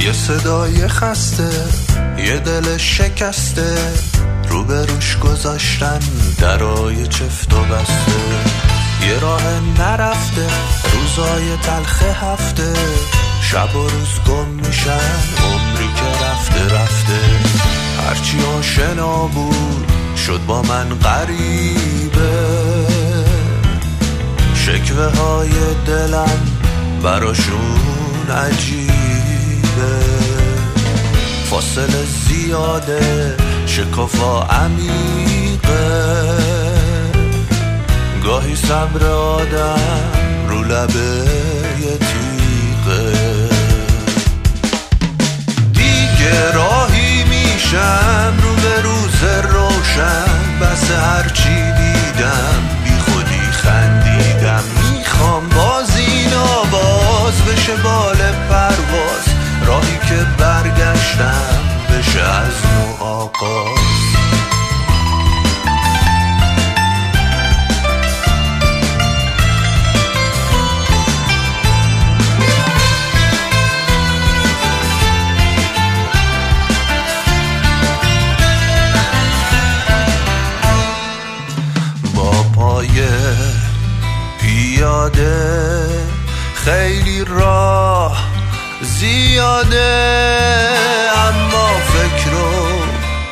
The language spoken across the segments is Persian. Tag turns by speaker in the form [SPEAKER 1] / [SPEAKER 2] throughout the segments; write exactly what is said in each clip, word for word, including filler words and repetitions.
[SPEAKER 1] یه صدای خسته، یه دل شکسته، روبروش گذاشتن درای چفت و بسته. یه راه نرفته، روزای تلخ هفته، شب و روز گم میشن، عمری که رفته رفته. هرچی آشنا بود شد با من غریبه، شکوه های دلم براشون عجیبه. فاصله زیاده، شکافا عمیقه، گاهی صبر آدم رو لبه یه تیغه. دیگه راهی میشم رو به روز روشن، بس هرچی دیدم بی خودی خندیدم. میخوام باز این آواز بشه بال پرواز، راهی که برگشتم بشه از نو آغاز. پیاده خیلی راه زیاده، اما فکر و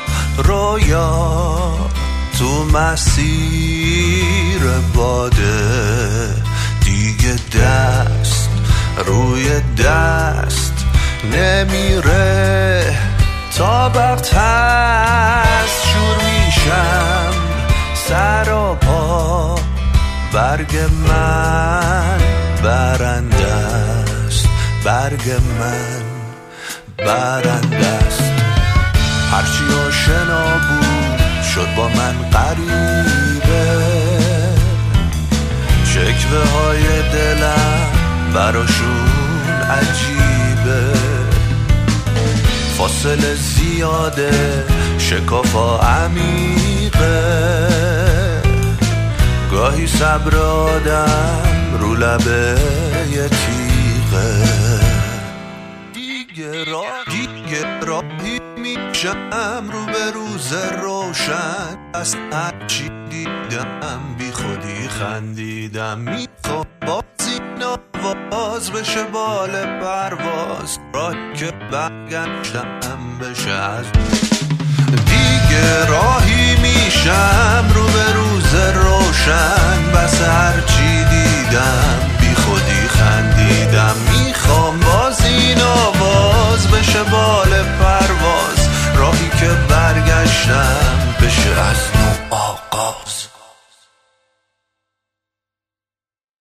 [SPEAKER 1] رویا تو مسیر باده. دیگه دست روی دست نمیره، تا وقت هست شور میشم سر و پا. برگ من برنده است، برگ من برنده است. هرچی آشنا بود شد با من غریبه، شکوه های دلم براشون عجیبه. فاصله زیاده، شکافا عمیقه، گاهی صبر آدم رو لبه یه تیغه. دیگه راهی دیگه راهی میشم رو به روز روشن، از هرچی دیدم بی خودی خندیدم. میخوام باز این آواز بشه بال پرواز، راهی که برگشتم بشه از. دیگه راهی میشم رو به روز روشن،